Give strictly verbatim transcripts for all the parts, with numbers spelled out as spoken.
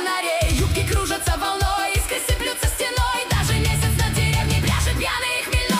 фонарей. Юбки кружатся волной, искры сыплются стеной. Даже месяц над деревней пляшет пьяный и хмельной.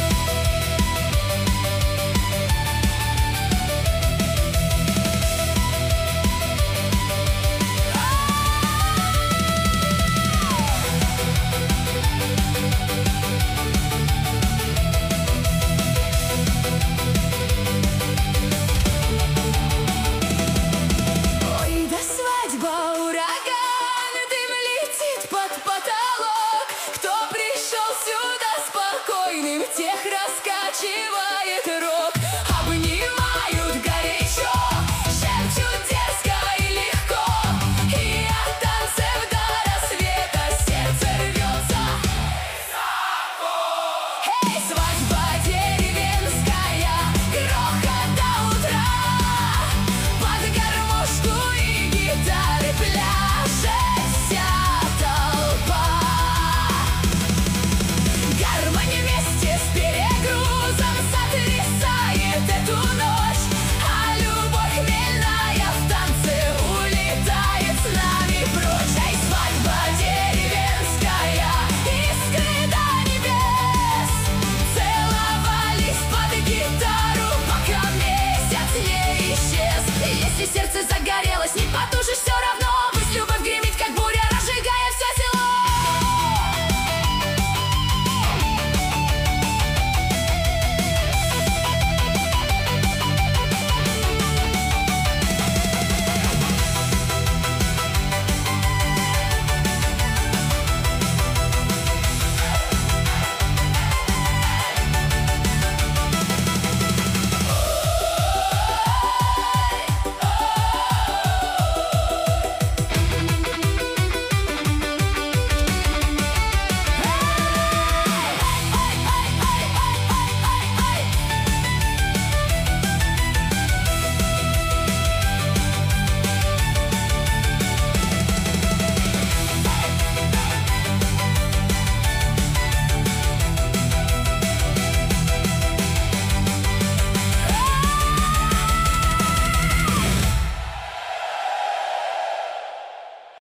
Тех раскачивает рок, обнимают горячо, шепчут дерзко и легко. И от танцев до рассвета сердце рвется. Эй, свадьба деревенская, грохот до утра. Под гармошку и гитары пляшет вся толпа. Гармонь вместе с перегрузом сотрясает эту ночь, а любовь хмельная в танце улетает с нами прочь. Эй, свадьба деревенская, искры до небес целовались под гитару, пока месяц не исчез. Если сердце